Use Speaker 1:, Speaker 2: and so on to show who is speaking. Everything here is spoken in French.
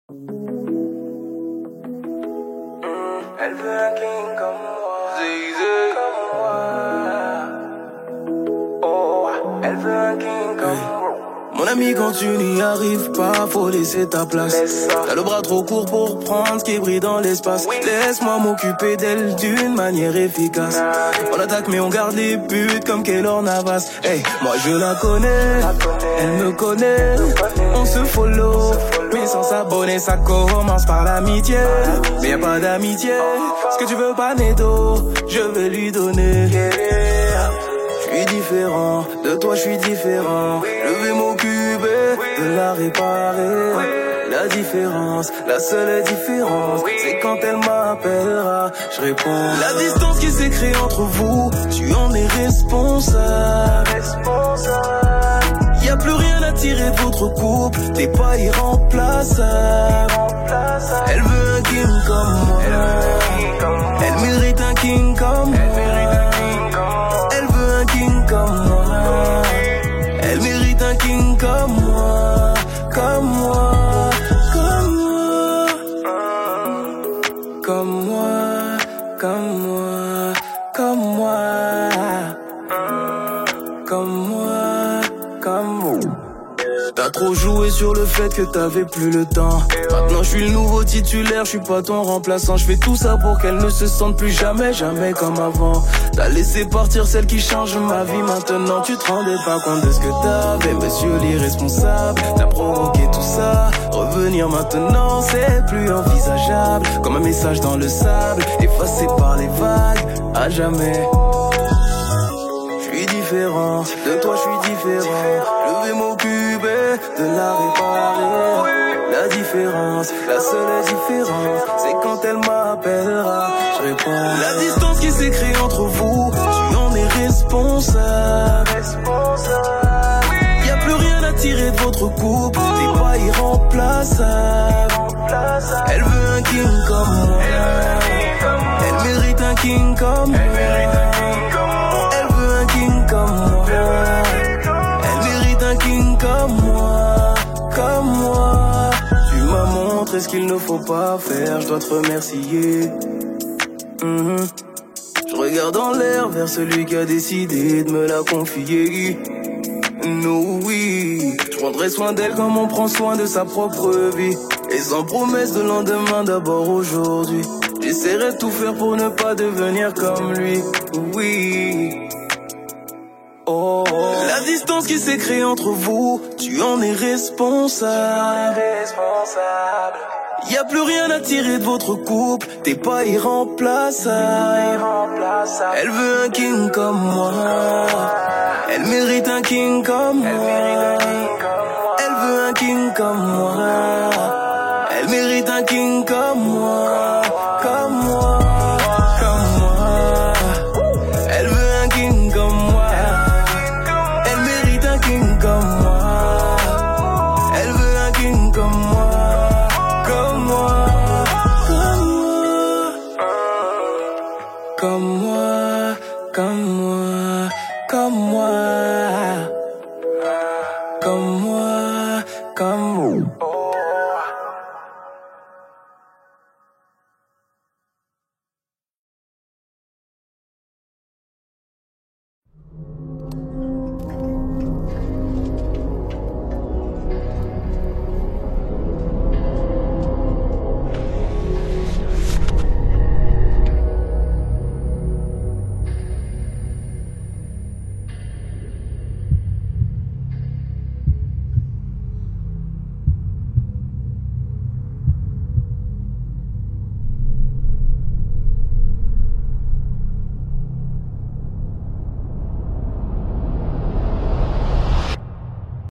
Speaker 1: Elle veut un king comme moi. Zizé. Comme moi. Oh, elle veut un king comme moi.
Speaker 2: Mon ami, quand tu n'y arrives pas, faut laisser ta place. T'as le bras trop court pour prendre ce qui brille dans l'espace. Oui. Laisse-moi m'occuper d'elle d'une manière efficace. On attaque mais on garde les buts comme Keylor Navas. Hey, moi je la connais, elle me connaît. On se follow, mais sans s'abonner ça commence par l'amitié. Mais y'a pas d'amitié, ce que tu veux pas Nedo, je vais lui donner. Je suis différent, de toi je suis différent. Je vais m'occuper de la réparer. La différence, la seule différence, c'est quand elle m'appellera, je réponds. La distance qui s'est créée entre vous, tu en es responsable. Y'a plus rien à tirer de votre couple, t'es pas irremplaçable. Elle veut un king comme moi, elle mérite un king comme moi. Elle veut un king comme moi, elle mérite un king comme moi, comme moi, comme moi, comme moi, comme moi, comme moi, comme moi, comme moi. T'as trop joué sur le fait que t'avais plus le temps. Maintenant je suis le nouveau titulaire, je suis pas ton remplaçant. Je fais tout ça pour qu'elle ne se sente plus jamais, jamais comme avant. T'as laissé partir celle qui change ma vie. Maintenant tu te rendais pas compte de ce que t'avais. Monsieur l'irresponsable, t'as provoqué tout ça. Revenir maintenant c'est plus envisageable. Comme un message dans le sable, effacé par les vagues, à jamais. Je suis différent, de toi je suis différent. Je vais m'occuper de la réparer. La différence, la seule différence, c'est quand elle m'appellera, je réponds. La distance qui s'est créée entre vous, tu en es responsable. Y'a plus rien à tirer de votre couple, t'es pas irremplaçable. Elle veut un king comme moi, elle mérite un king comme moi. Elle veut un king comme moi, elle mérite un king comme moi, comme moi. Tu m'as montré ce qu'il ne faut pas faire, je dois te remercier. Je regarde en l'air vers celui qui a décidé de me la confier. No, oui, je prendrai soin d'elle comme on prend soin de sa propre vie. Et sans promesse de lendemain, d'abord aujourd'hui. J'essaierai de tout faire pour ne pas devenir comme lui. Oui. Oh, la distance qui s'est créée entre vous, tu en es responsable. Y'a plus rien à tirer de votre couple, t'es pas irremplaçable. Elle veut un king comme moi, elle mérite un king comme moi. Elle veut un king comme moi, elle mérite un king comme moi.